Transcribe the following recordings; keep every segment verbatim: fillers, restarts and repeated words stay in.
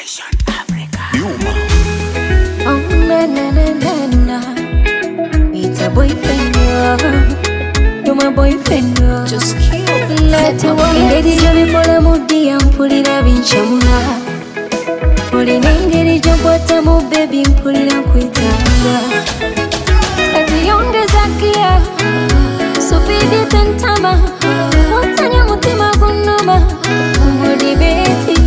Nation Africa. Yuma. Oh na na na na na. It's a boyfriend, girl. You're my boyfriend, girl. Just cute. Let you walk. Ingeri jobi pola mudi ampulira binchamula. Oli nengeri jobwata mu baby mpulira nkwitanga. Kati yongeza kia. Sufidi tentama. Mwatanya mutima gunoma. Mudi beti.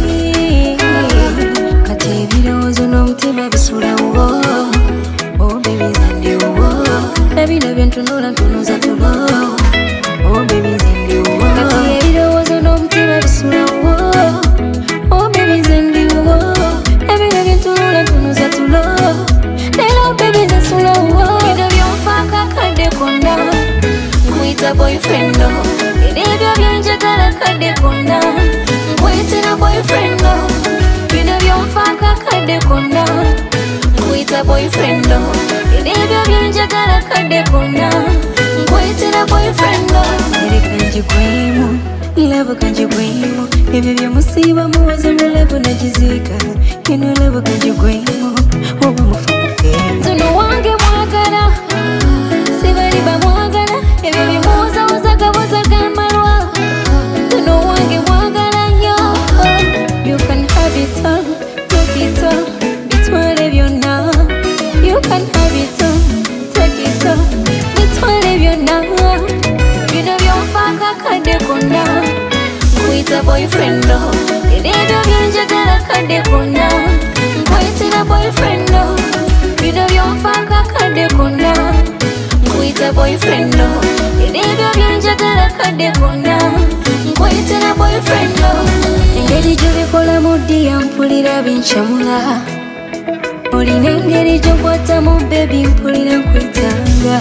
Kati ebirozo n'omutima bisula uwo. Oh baby zendi uwo. Baby nabyo ntunula ntunuza tulo. Oh baby zendi uwo. Kati ebirozo n'omutima bisula uwo. Oh baby zendi uwo. Baby nabyo ntunula ntunuza tulo. Lelo baby zesula uwo. Bino byonfaka kadde konna. Nkwita boyfriend no. Ebyo byenjagala kadde konna. Nkwitira boyfriend no. Bino byonfaka kadde konna. Nkwita boyfriend no. Ebyo byenjagala kadde konna. Nkwitira boyfriend no. Sereka njigwemu, love kanjigwemu. Ebyo byemusiiba muwoze mu love nagizika. Kino love kanjigwemu, woba mufuuke. Tuno wange mwagala, sibali bamwagala. Ebyo bimuwozawoza gawoza gamalwa. Tuno wange mwagala yo. You can have it all, take it all, bitwale byonna. You can have it all, take it all, bitwale byonna. Bino byonfaka kadde konna. Nkwita boyfriend no. Ebyo byenjagala kadde konna. Nkwitira boyfriend no. Bino byonfaka kadde konna. Nkwita boyfriend no. Ebyo byenjagala kadde konna. Nkwitira boyfriend no. Engeri gy'obikola mudi ampulira binchamula. Olina engeri gy'okwata mu baby mpulira nkwitanga.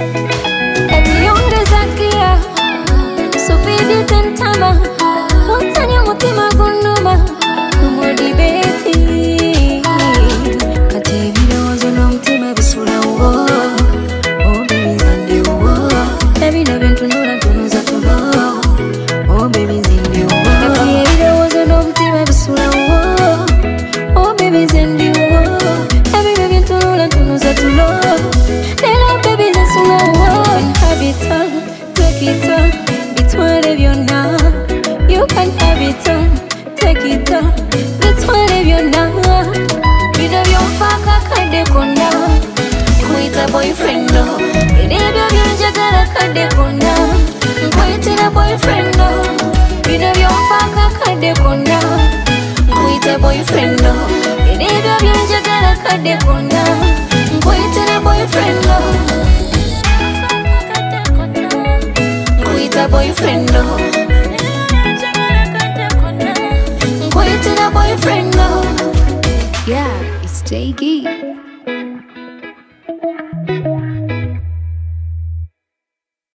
Kati yongeza kia. Sufidi tentama. Mwatanya mutima gunuma. Mudi beti. Kati ebirozo n'omutima bisula uwo. Oh baby zendi uwo. Baby nabyo ntunula ntunuza tulo. Oh baby zendi uwo. Kati ebirozo n'omutima bisula uwo. Oh baby zendi uwo. Baby nabyo ntunula ntunuza tulo. Lelo baby zesula uwo. Have it all, take it all, bitwale byonna. You can have it all, take it all, bitwale byonna. Bino byonfaka kadde konna. Nkwita boyfriend no. Ebyo byenjagala kadde konna. Nkwitira boyfriend no. Bino byonfaka kadde konna. Nkwita boyfriend no. Ebyo byenjagala kadde konna. Nkwitira boyfriend no. Nkwita boyfriend no. Nkwitira boyfriend no. Yeah, it's J G.